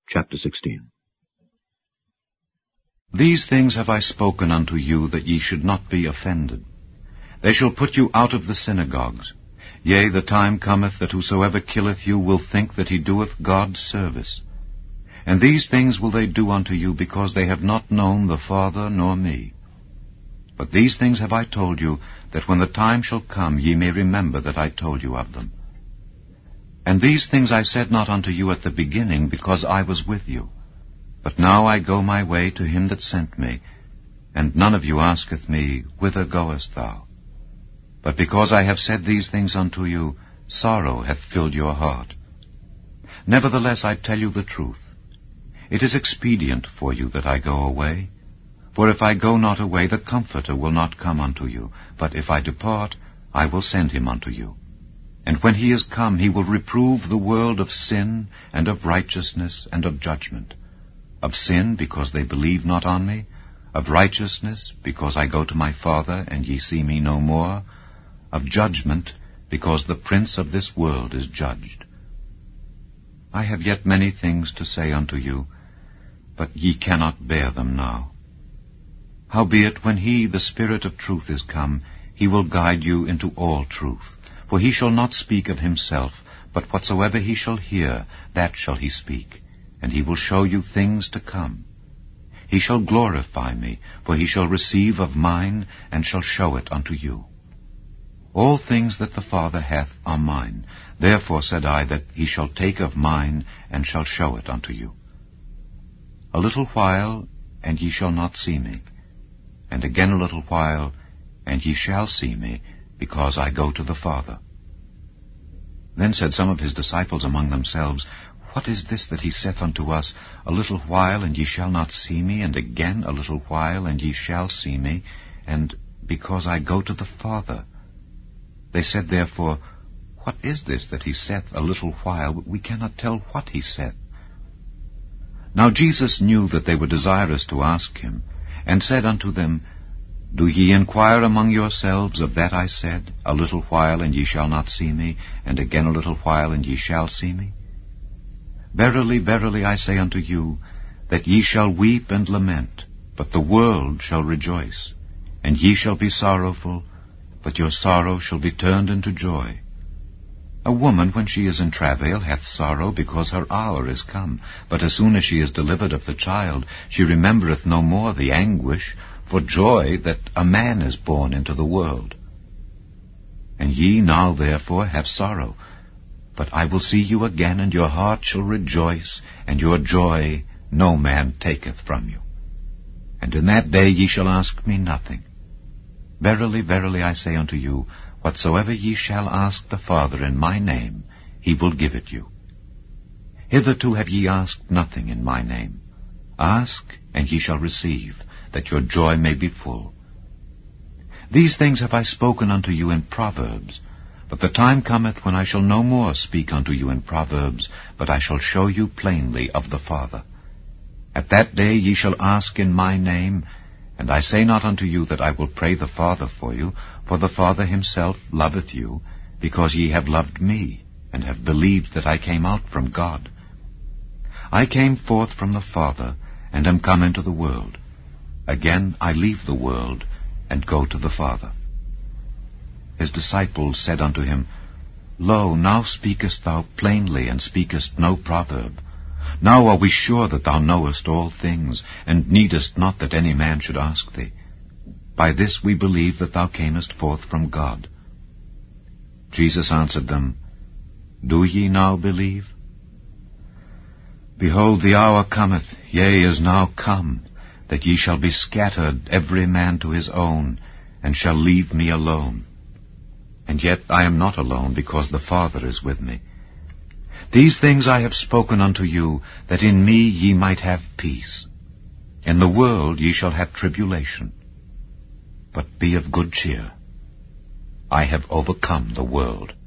Chapter 16. These things have I spoken unto you, that ye should not be offended. They shall put you out of the synagogues. Yea, the time cometh that whosoever killeth you will think that he doeth God service. And these things will they do unto you, because they have not known the Father nor me. But these things have I told you, that when the time shall come ye may remember that I told you of them. And these things I said not unto you at the beginning, because I was with you. But now I go my way to him that sent me, and none of you asketh me, Whither goest thou? But because I have said these things unto you, sorrow hath filled your heart. Nevertheless I tell you the truth. It is expedient for you that I go away. For if I go not away, the Comforter will not come unto you. But if I depart, I will send him unto you. And when he is come, he will reprove the world of sin, and of righteousness, and of judgment. Of sin, because they believe not on me. Of righteousness, because I go to my Father, and ye see me no more. Of judgment, because the prince of this world is judged. I have yet many things to say unto you, but ye cannot bear them now. Howbeit, when he, the Spirit of truth, is come, he will guide you into all truth. For he shall not speak of himself, but whatsoever he shall hear, that shall he speak, and he will show you things to come. He shall glorify me, for he shall receive of mine, and shall show it unto you. All things that the Father hath are mine. Therefore said I that he shall take of mine, and shall show it unto you. A little while, and ye shall not see me. And again a little while, and ye shall see me, because I go to the Father. Then said some of his disciples among themselves, What is this that he saith unto us, A little while, and ye shall not see me, and again a little while, and ye shall see me, and because I go to the Father? They said therefore, What is this that he saith, A little while? We cannot tell what he saith. Now Jesus knew that they were desirous to ask him, and said unto them, Do ye inquire among yourselves of that I said, A little while, and ye shall not see me, and again a little while, and ye shall see me? Verily, verily, I say unto you, that ye shall weep and lament, but the world shall rejoice. And ye shall be sorrowful, but your sorrow shall be turned into joy. A woman, when she is in travail, hath sorrow, because her hour is come. But as soon as she is delivered of the child, she remembereth no more the anguish, for joy that a man is born into the world. And ye now therefore have sorrow, but I will see you again, and your heart shall rejoice, and your joy no man taketh from you. And in that day ye shall ask me nothing. Verily, verily, I say unto you, whatsoever ye shall ask the Father in my name, he will give it you. Hitherto have ye asked nothing in my name. Ask, and ye shall receive, that your joy may be full. These things have I spoken unto you in proverbs, but the time cometh when I shall no more speak unto you in proverbs, but I shall show you plainly of the Father. At that day ye shall ask in my name, and I say not unto you that I will pray the Father for you, for the Father himself loveth you, because ye have loved me, and have believed that I came out from God. I came forth from the Father, and am come into the world. Again I leave the world, and go to the Father. His disciples said unto him, Lo, now speakest thou plainly, and speakest no proverb. Now are we sure that thou knowest all things, and needest not that any man should ask thee. By this we believe that thou camest forth from God. Jesus answered them, Do ye now believe? Behold, the hour cometh, yea, is now come, that ye shall be scattered, every man to his own, and shall leave me alone. And yet I am not alone, because the Father is with me. These things I have spoken unto you, that in me ye might have peace. In the world ye shall have tribulation. But be of good cheer. I have overcome the world.